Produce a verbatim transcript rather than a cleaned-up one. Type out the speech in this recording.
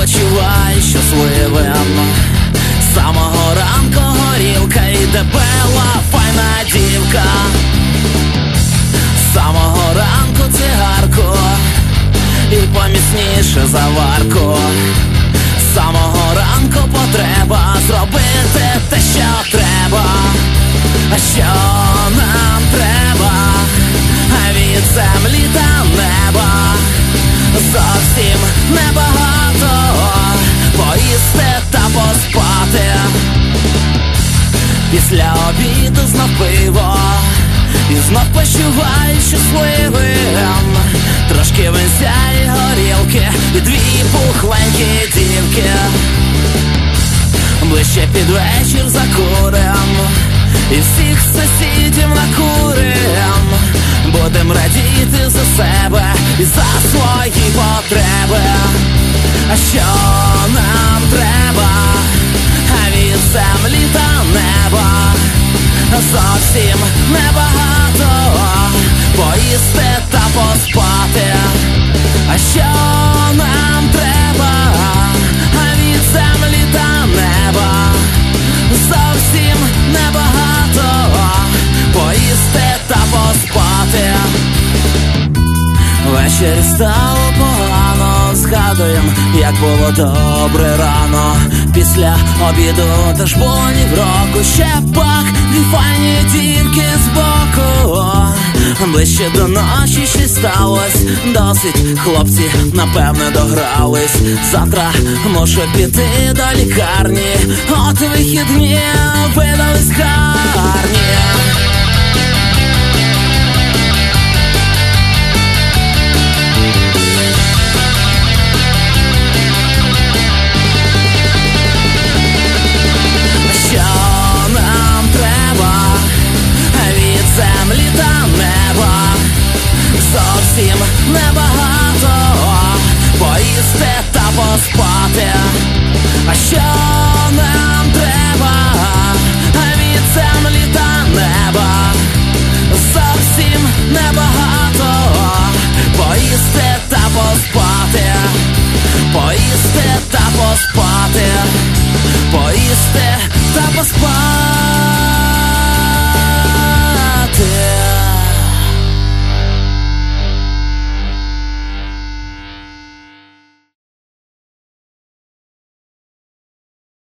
почувай щасливим. З самого ранку горілка і дебела файна дівка. З самого ранку цигарку і поміцніше заварку. З самого ранку потреба зробити те, що треба. А що нам треба? Від землі та неба зовсім небагато. Поїсти та поспати. Після обіду знов пиво і знов почувай щасливим. Трошки винця і горілки і дві пухленькі дівки. Ближче під вечір закурим і всіх сусідів накурим. Будем радіти за себе і за свої потреби. А що нам треба? Від землі та неба зовсім небагато. Поїсти та поспати. А що нам треба? Від землі та неба зовсім небагато. Поїсти та поспати. Ввечері стало погано, згадуєм, як було добре рано. Після обіду теж було ні в року. Ще пак дві файні дівки збоку. Ближче до ночі щось сталось досить. Хлопці, напевне, догрались. Завтра мушу піти до лікарні. От вихідні видались гарні. Землі та неба зовсім небагато. Поїсти та поспати. А що нам треба? Від землі та неба зовсім небагато. Поїсти та поспати. Поїсти та поспати. Поїсти